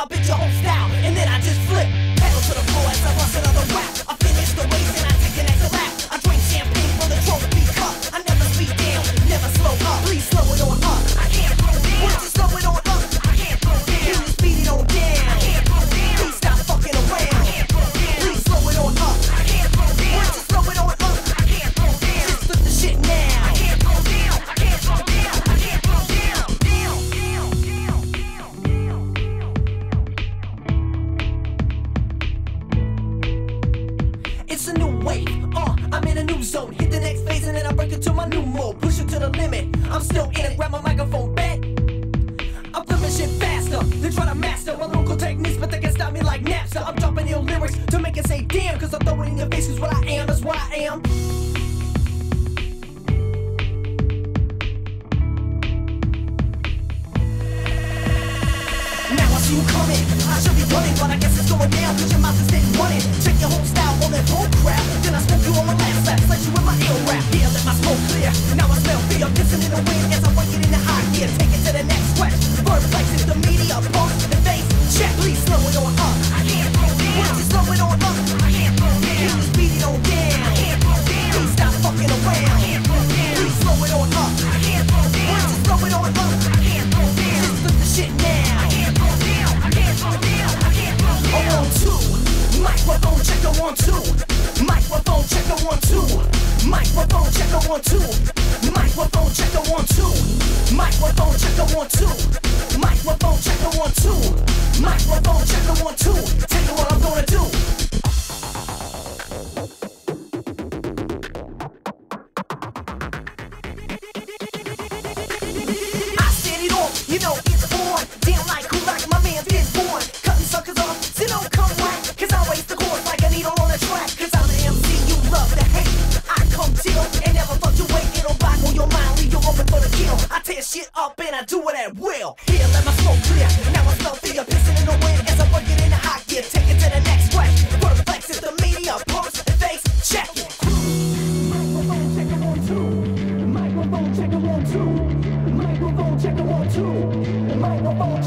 I bit your whole style, and then I just flip. Pedal to the floor as I bust another rap. I finish the race and I take an extra lap. I drink champagne from the trophy cup. I never speed down, never slow up. Please slow it on up. I can't slow down. Won't you slow it on up? I can't slow down. Can you speed it on down? I can't slow down. Please stop fucking around. I can't slow down. Please slow it on up. I can't slow down. Won't you slow it on up? I can't slow down. Just flip the shit now. I can't slow down. I can't slow down. I can't slow down. It's a new wave, I'm in a new zone. Hit the next phase and then I break it to my new mode. Push it to the limit, I'm still in it. Grab my microphone back. I'm flipping shit faster, they try to master my local techniques, but they can stop me like Napster. I'm dropping ill lyrics to make it say damn, cause I throw it in your face, cause what I am is what I am. Now I see you coming, I should be running, but I guess it's going down, cause your mouth is steady running. Check your whole style on that bull crap, then I smoke you on my last lap, slice you with my ill rap. Yeah, let my smoke clear, now I smell fear, pissing in the wind as I work it in the high gear. Take it to the next stretch, bird flexes the media, pump the bass, check, please slow it on up. I can't slow down. Won't you slow it on up? I can't slow down. Can you speed it on down? I can't slow down. Please stop fucking around. I can't slow down. Please slow it on up. I can't slow down. Won't you slow it on up? I can't slow down. Just flip the shit now. I can't slow down. I can't slow down. I can't slow down. On two, microphone check on 1 2. Microphone check on 1 2. Microphone check on 1 2. Microphone check on 1 2. Microphone check on 1 2. Microphone check on 1 2. Microphone check on 1 2. Tell you what I'm gonna do. I set it off, you know it's on. Damn like who like my man is born. Cutting suckers off, so don't come whack. Cause I waste the chords like a needle on a track. Cause I'm the MC you love to hate. I come chill and never fluctuate. It'll boggle your mind, leave you open for the kill. I tear shit up and I do it at will. Here, let my smoke clear. Now I smell fear, pissing in the wind as I work it in the hot gear. Take it to the next stretch. Word flex is the media, pumps the face, check it. Microphone check it 1 2. Microphone check it 1 2. Microphone check it 1 2. Microphone